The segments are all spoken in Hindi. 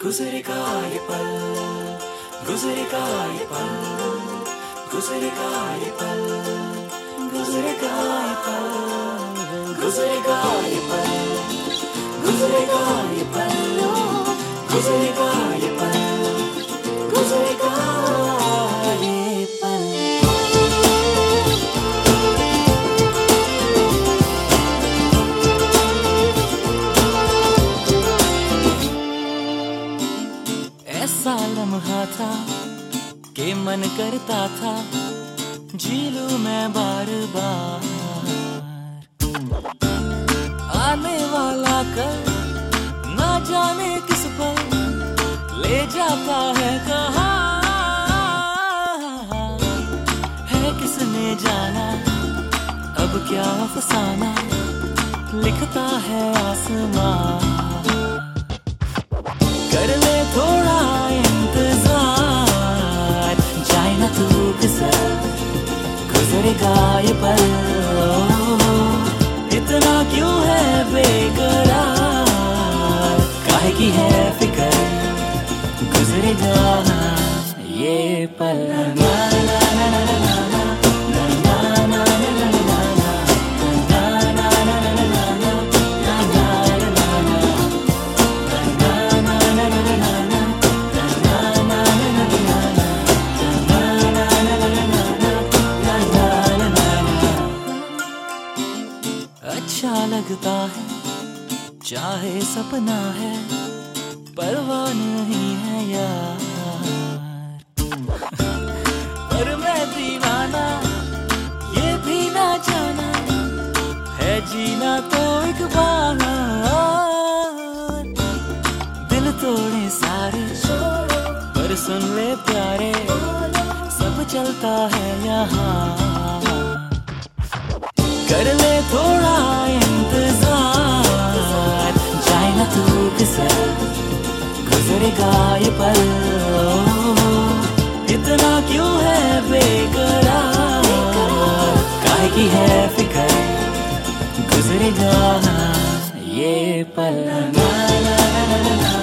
गुजरेगा ये पल, गुजरेगा ये पल, गुजरेगा ये पल, गुजरेगा ये पल, गुजरेगा ये पल, गुजरेगा ये पल, गुजरेगा ये पल, गुजरेगा ये पल। ऐसा लम्हा था कि मन करता था जी लूं मैं बार बार। आने वाला कल ना जाने किस पर ले जाता है कहाँ, है किसने जाना अब क्या अफसाना लिखता है आसमां। कर ले थोड़ा इंतजार, जाए ना तू किसर, गुजरेगा ये पल। इतना क्यों है बेकरार, काहे की है फिक्र, गुजरेगा ये पल। ना ना ना ना ना ना ना। अच्छा लगता है चाहे सपना है, परवाह नहीं है यार। पर मैं दीवाना ये भी ना जाना है, जीना तो एक बार। दिल तोड़े सारे पर सुन ले प्यारे, सब चलता है यहाँ। कर ले थोड़ा इंतजार, जाए ना तू किसर, गुजरेगा ये पल। इतना क्यों है बेकरार, काहे की है फिक्र, गुजरेगा ये पल। ना ना ना ना ना ना।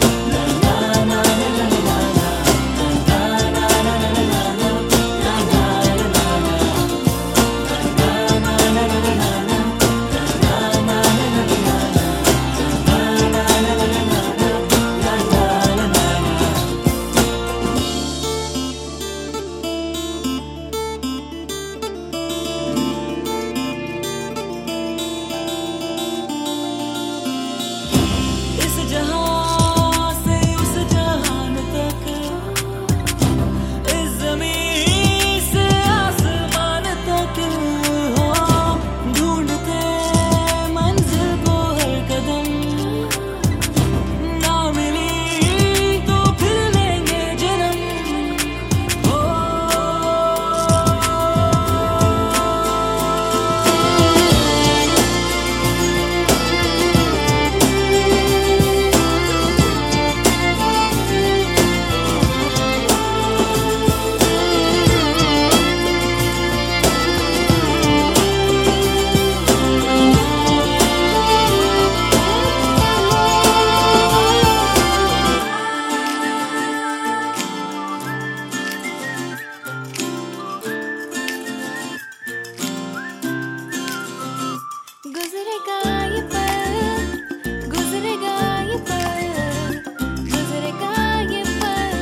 गुजरेगा ये पल, गुजरेगा ये पल, गुजरेगा ये पल,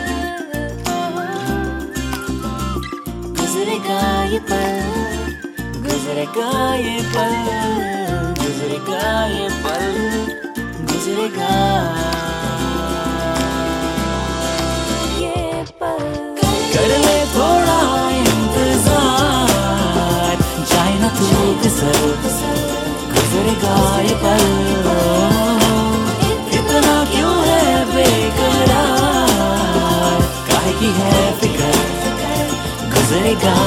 गुजरेगा ये पल, गुजरेगा ये पल, गुजरेगा ये पल, गुजरेगा ये पल। कर ले थोड़ा इंतजार, जाए ना तू किसर, गुजरेगा ये पल। इतना क्यों है बेकरार, काहे की है फिक्र, गुजरेगा